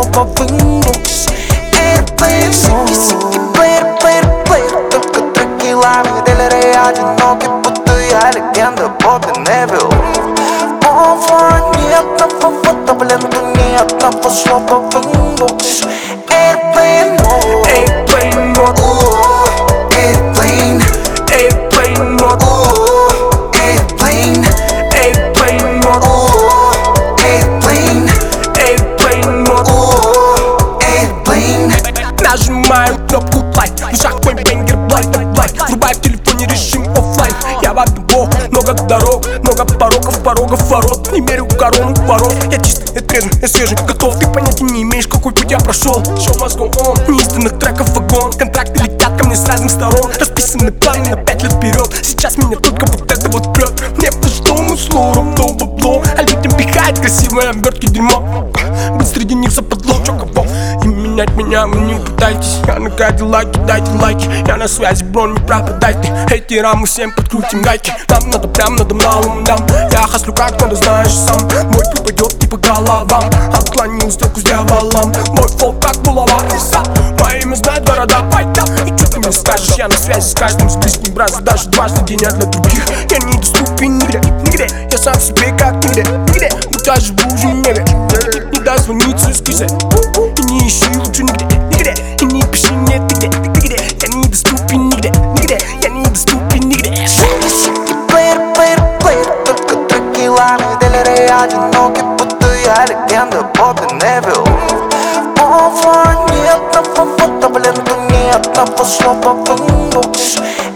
снова в инбокс. Airplane, сики, плеер, только треки лами, дилеры одиноки, будто я легенда, Боб и Невилл. Оффлайн, ни одного фото в ленту, ни одного слова в инбокс. Airplane mode, Airplane mode, Airplane, Airplane mode, Airplane, Airplane mode, Airplane, Airplane mode, Airplane. Нажимаю кнопку лайк, в ушах мой бенгер блайк. Врубай в телефоне режим оффлайн. Я в одного, много дорог, много порогов ворот. Не мерю корону ворот. Я чист, я трезвый, я свежий, готов. Ты понятия не имеешь, какой путь я прошел. Шоу must go on, неизданных треков вагон. Контракты летят ко мне с разных сторон. Расписаны планы на 5 лет вперед. Сейчас меня только вот это вот прет. Мне по-жестому слово равно бабло, а людям пихает красивые обертки дерьмо. Быть среди них западло, чё кого? И менять меня вы не пытайтесь. Я на Кадиллаке, дайте лайки. Я на связи, бро, не пропадайте. Эти рамы всем подкрутим гайки. Нам надо прям, надо налом дам. Я хаслю как надо, знаешь сам. Мой путь пойдет не по головам. Отклонил сделку с дьяволом. Мой фол как булава лиса. Мое имя знает города пайта. И что ты мне скажешь? Я на связи с каждым, с близким братом. Даже дважды день для других. Я недоступен нигде, нигде. Я сам себе как нигде, нигде. Будто живу в небе. Не дозвониться с кизой. И не ищи лучше нигде, нигде. И не пиши мне ты где. Я недоступен нигде, нигде. Я недоступен нигде. Плеер, только треки лами, дилеры одиноки, будто я легенда, Боб и Невилл. Оффлайн, ни одного фото в ленту, ни одного слова в инбокс.